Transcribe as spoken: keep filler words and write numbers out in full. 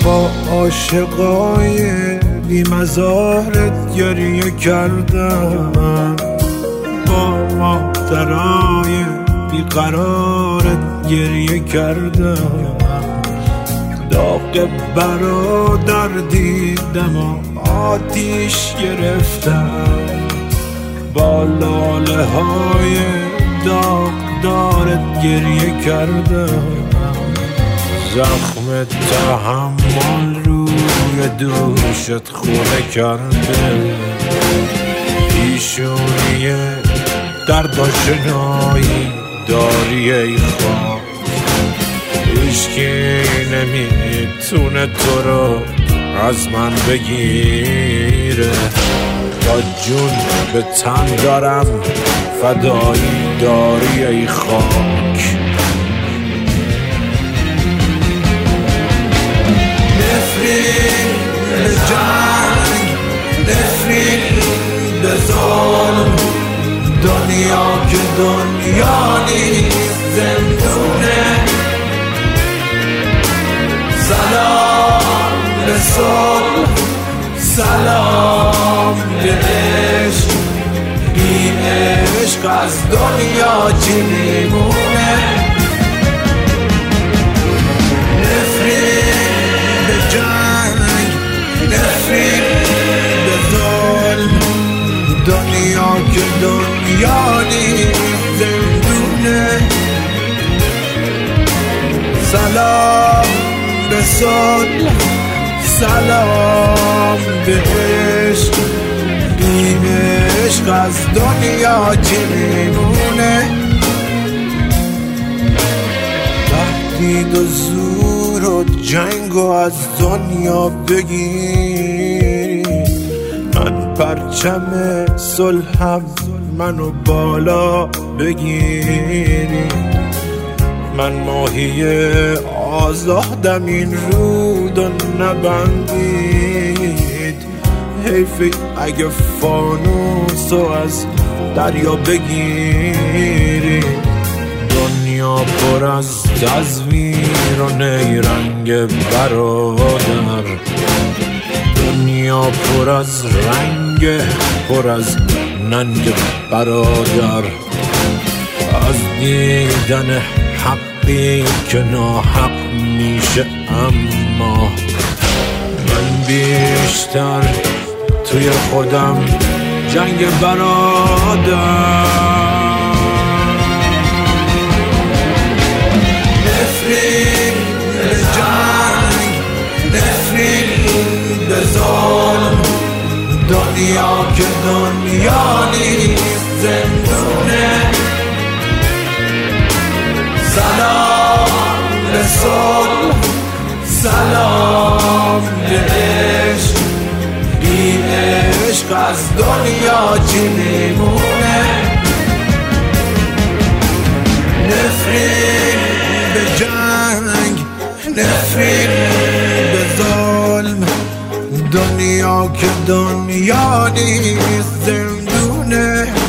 با عاشقای بی مزارت گریه کردم، با مادرای بی قرارت گریه کردم، داغ برادر دیدم و آتیش گرفتم، با لاله های داغ دارت گریه کردم، زخم تحمل روی دوشت خونه کرده، پیشونی درد آشنایی داری ای خواهد، هیچکی نمیتونه تو رو از من بگیره، تا جون به تن دارم فدایی داری ای خاک. نفرین به جنگ، نفرین به ظلم، دنیا که دنیا نیست زندونه، سلام به صلح، سلام به عشق، بی عشق از دنیا چی میمونه؟ نفرین به جنگ، نفرین به ظلم، دنیا که دنیا نیست زندونه، سلام به صلح، سلام به عشق، بی عشق از دنیا چی میمونه؟ تهدید و زور و جنگ و از دنیا بگیری، من پرچم صلحم منو بالا بگیری، من ماهی آزادم این رود و نبندید، حیفی اگه فانوسو از دریا بگیری، دنیا پر از تزویر و نیرنگ برادر، دنیا پر از رنگ، پر از ننگ برادر، از دیدن حقی که ناحق میشه، اما من بیشتر توی خودم جنگ برادر. نفرین به جنگ، نفرین به ظلم، دنیا که دنیا نیست زندونه، سلام به صلح، سلام به عشق، بی عشق از دنیا چی میمونه؟ نفرین به جنگ، نفرین به ظلم، دنیا که دنیا نیست زندونه،